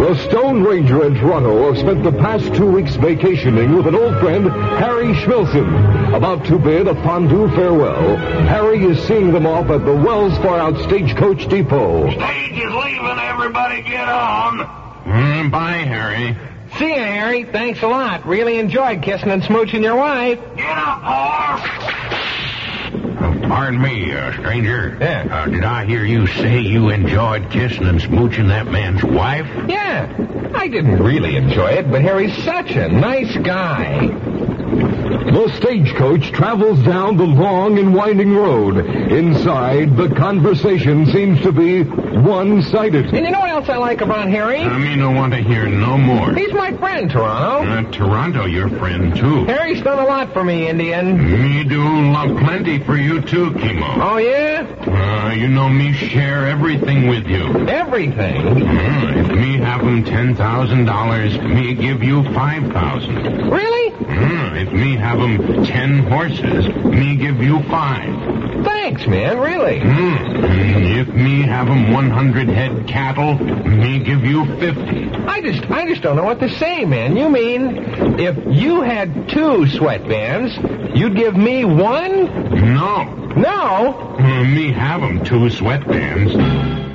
The Stone Ranger and Toronto have spent the past 2 weeks vacationing with an old friend, Harry Schmilson. About to bid a fondue farewell, Harry is seeing them off at the Wells Far Out Stagecoach Depot. Stage is leaving. Everybody get on. Bye, Harry. See you, Harry. Thanks a lot. Really enjoyed kissing and smooching your wife. Get up, whore. Pardon me, stranger. Yeah. Did I hear you say you enjoyed kissing and smooching that man's wife? Yeah. I didn't really enjoy it, but Harry's such a nice guy. The stagecoach travels down the long and winding road. Inside, the conversation seems to be one-sided. And you know what else I like about Harry? Me don't want to hear no more. He's my friend, Toronto. Toronto, your friend, too. Harry's done a lot for me, Indian. Me do love plenty for you, too, Kimo. Oh, yeah? You know me share everything with you. Everything? If me have 'em $10,000, me give you 5,000. Really? If me have 'em 10 horses, me give you 5. Thanks, man, really. If me have 'em 100 head cattle, me give you 50. I just don't know what to say, man. You mean if you had 2 sweatbands, you'd give me 1? No. No? Me have 'em 2 sweatbands.